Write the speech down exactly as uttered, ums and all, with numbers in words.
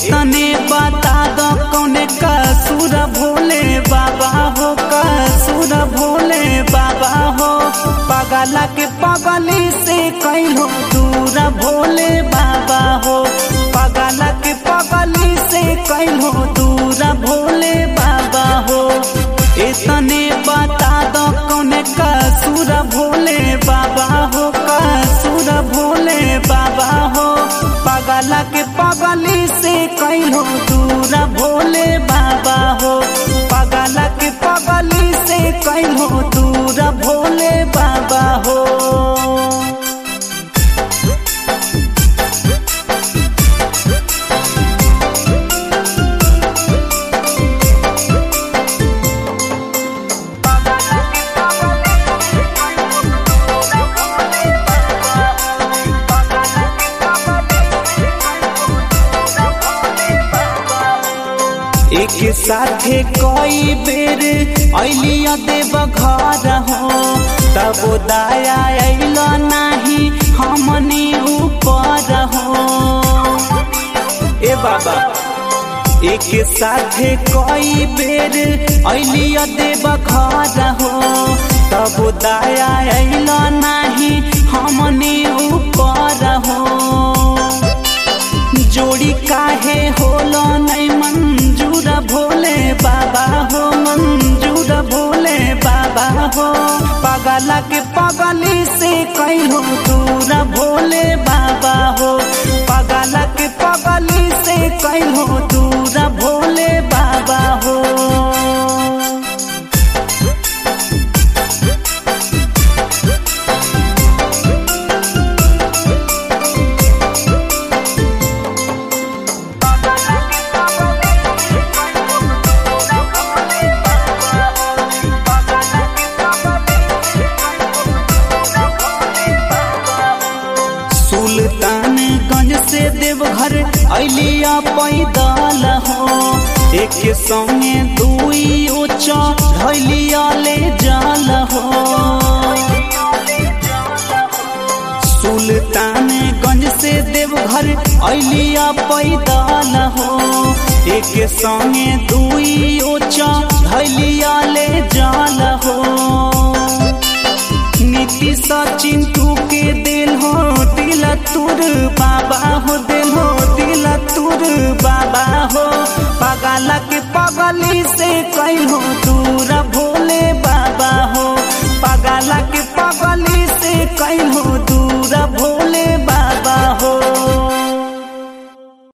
इतने बता दो कौन कसूर भोले बाबा हो, कसूर भोले बाबा हो। पगला के पगली से कैलो दूर भोले बाबा हो, पगला के पगली से कैलो दूर भोले बाबा हो। इतने बता दो कौन कसूर भोले बाबा हो, कसूर भोले बाबा हो। पगला के पगली से कैलो दूर भोले बाबा हो, पगला के पगली से कैलो दूर भोले बाबा हो। एक साथे कई बेर अलिया देव घर हो, तब दया अल नाही हमनी ऊपर हो। ए बाबा एक साथे कई बेर अलिया देव घर हो, तब दया अल नाही हमनी ऊपर हो। जोड़ी काहे होलो नहीं मंजूर भोले बाबा हो, मंजूर भोले बाबा हो। पगला के पगली से कैलो दूर भोले बाबा हो, पगला के पगली से कैलो दूर भोले बाबा हो। सुल्तानगंज से देवघर अलिया पैदल हो, एक संगे दुई ऊंचा ढलिया ले जाल हो। सुल्तानगंज से देवघर अलिया पैदल हो, एक संगे दुई ऊंचा ढलिया ले जाल हो। नीतीश चिंटू के दिल हो दिल तुर बाबा हो, दिल हो दिल तुर बाबा हो। पगला के पगली से कैलो दूर भोले बाबा हो, पगला के पगली से कैलो दूर भोले बाबा।